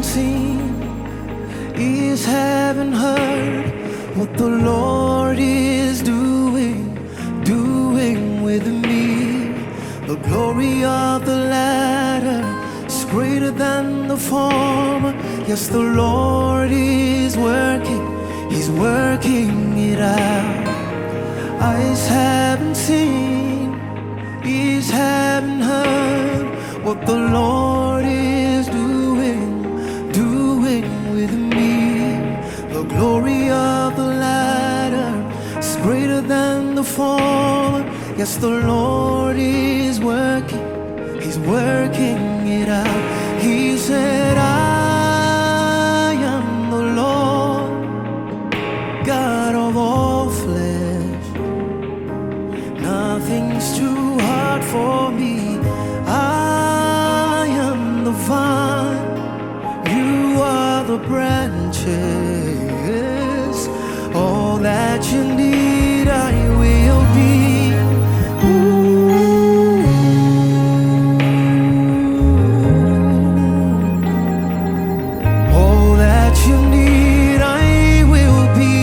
seen, ears haven't heard what the Lord is doing with me. The glory of the latter is greater than the former. Yes, the Lord is working, He's working it out. Eyes haven't seen, ears haven't heard what the Lord is doing with me. The glory of the latter is greater than the former. Yes, the Lord is working, He's working it out. He said, I am the Lord, God of all flesh. Nothing's too hard for me. I am the vine, you are the branches. All that you need, I will be. All that you need, I will be.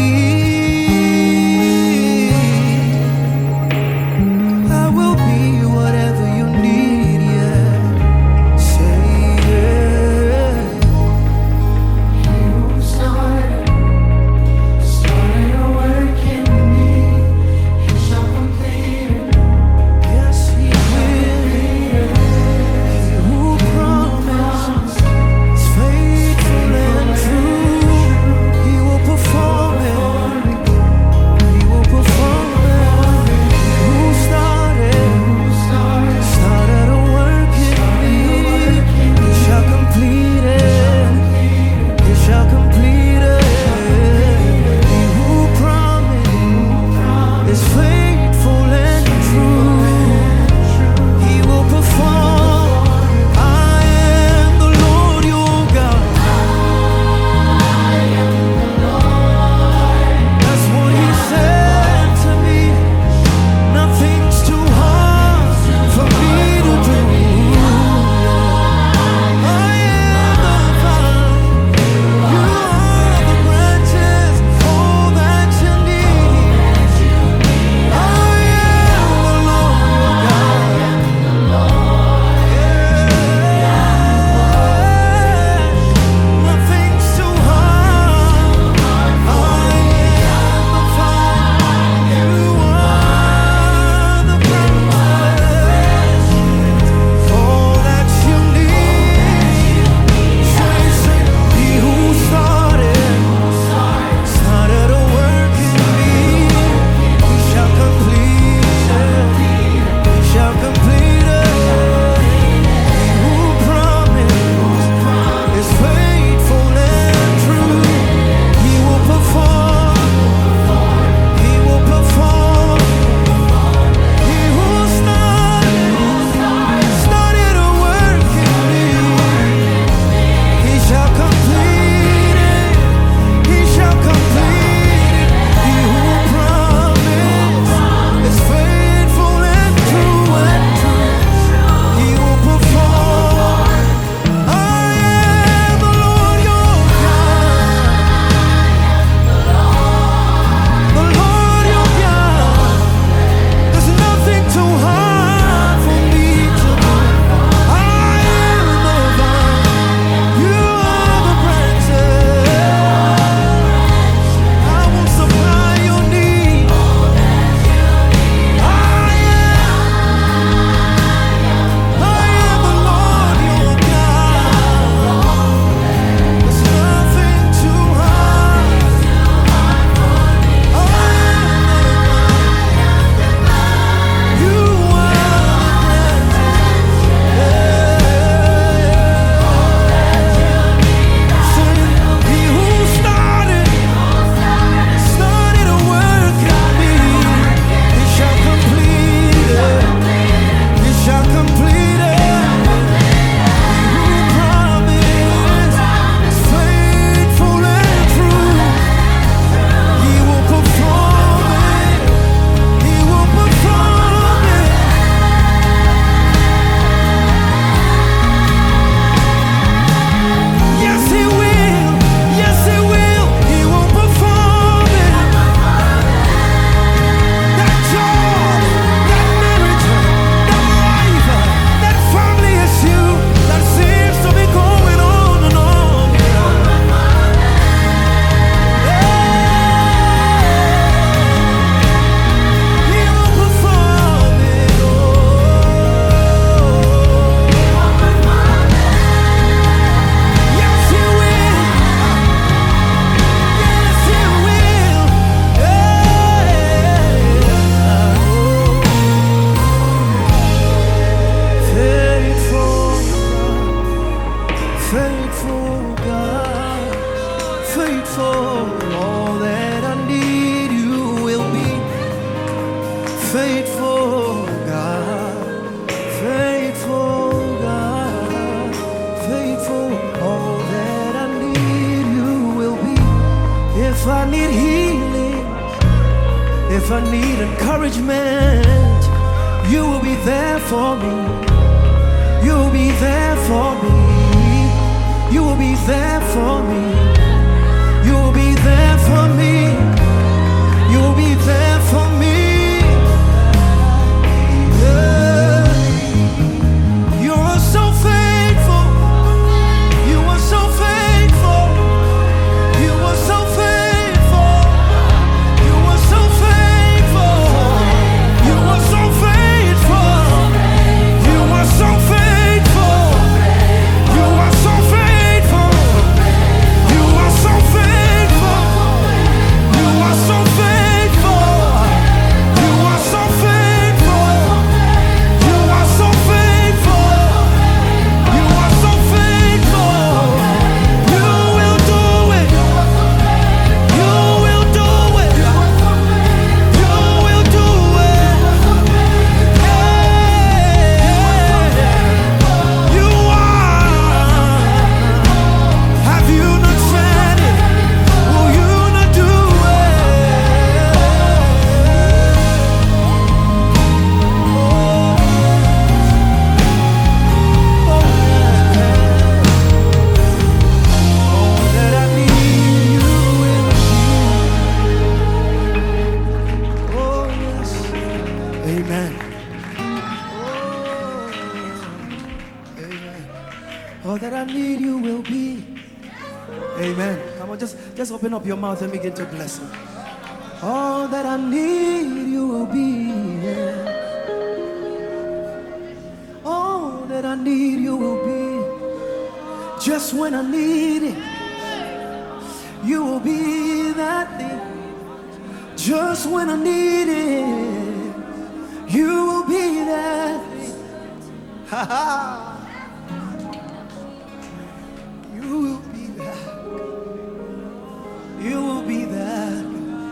I will be whatever you need, yeah. Say yeah. You started a work in me. He shall complete it. Yes, He will. He who promised is faithful and true. faithful God, faithful. All that I need, you will be faithful God, faithful God, faithful. All that I need, you will be. If I need healing, if I need encouragement, you will be there for me. You will be there for me. You will be there for me. You will be there for me. You will be there for me. Yeah. You are so faithful. You are so faithful. You are so faithful. You are so faithful. You are so faithful. You are so faithful. You are so faithful. You are so faithful. You are so faithful. You are so faithful. You are so faithful. You are so faithful. You will do it. You will do it. You will do it. You are. Have you not said it? Will you not do it? All that I need, you will give. Oh yes. Amen. Amen. All that I need, you will be. Amen. Come on, just open up your mouth and begin to bless him. All that I need, you will be. Yeah. All that I need, you will be. Just when I need it, you will be that thing. Just when I need it, you will be that thing. Ha ha. You will be that. You will be that.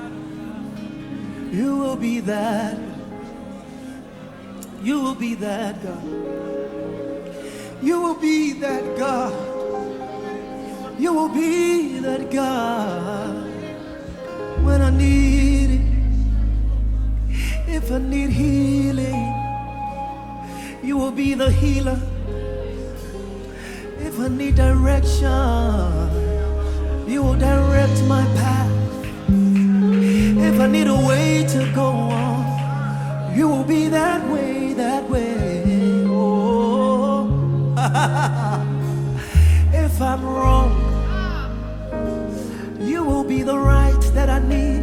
You will be that. You will be that God. You will be that God. You will be that God when I need it. If I need healing, you will be the healer. If I need direction, you will direct my path. If I need a way to go on, you will be that way, that way. Oh. If I'm wrong, you will be the right that I need.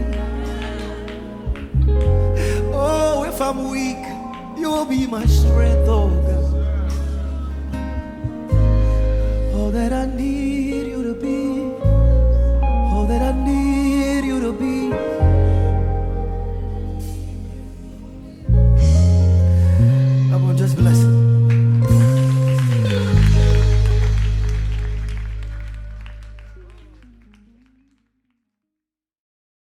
Oh, if I'm weak, you will be my strength, oh God. All that I need.